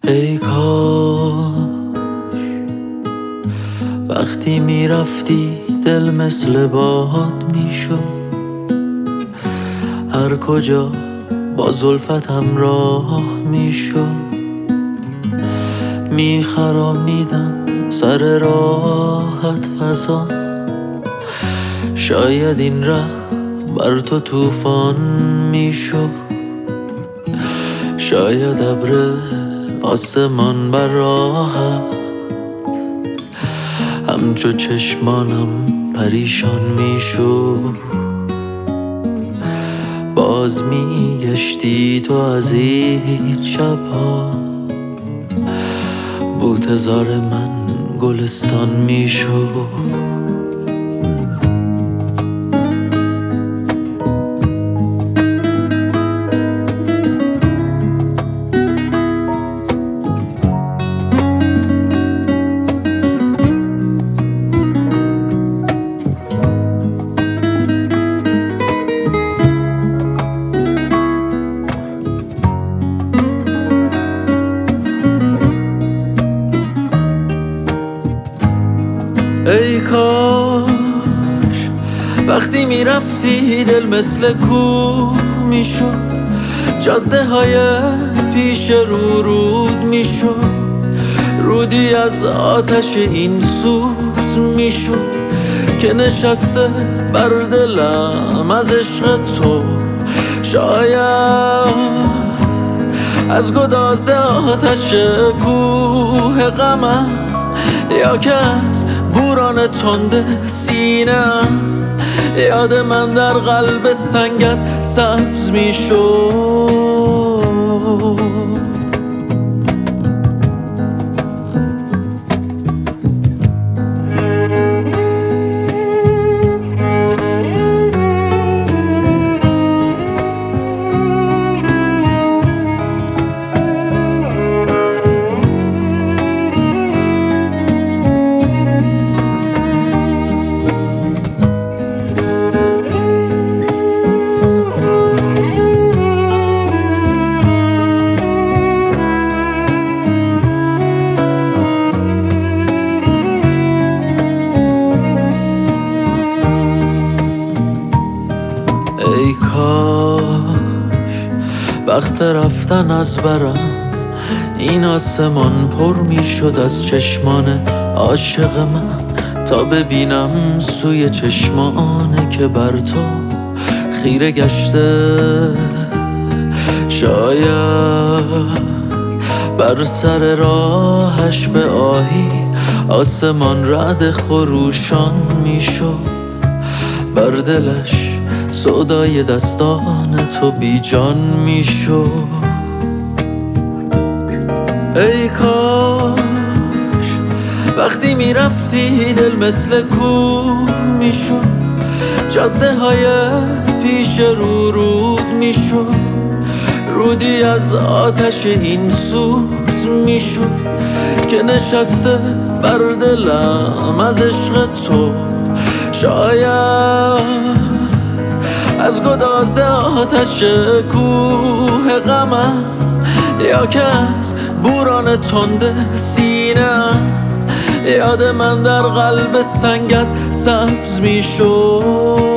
ای کاش وقتی میرفتی دل مثل باد میشد، هر کجا با زلفت همراه میشد. میخرامیدم سر راحت فضا، شاید این ره بر تو طوفان میشد. شاید ابر آسمان بر راحت همچو چشمانم پریشان میشد. باز میگشتی تو از این شبها، بوتزار من گلستان میشد. ای کاش وقتی میرفتی دل مثل کوه میشد، جاده های پیش رو رود میشد. رودی از آتش این سوز میشد که نشسته بر دلم از عشق تو. شاید از گداز آتش کوه غمم، یا که از بوران تند سینه‌ام یاد من در قلب سنگت سبز میشد. ای کاش وقت رفتن از برم این آسمان پر می شد از چشمان عاشق من، تا ببینم سوی چشمانه که بر تو خیره گشته. شاید بر سر راهش به آهی آسمان رعد خروشان می شد، بر دلش سودای دستان تو بی جان می شد. ای کاش وقتی می رفتی دل مثل کوه می شد، جاده های پیش رو رود می شد. رودی از آتش این سوز می شد که نشسته بر دلم از عشق تو. شاید از گداز آتش کوه غمم، یا که از بوران تند سینه‌ام یاد من در قلب سنگت سبز میشد.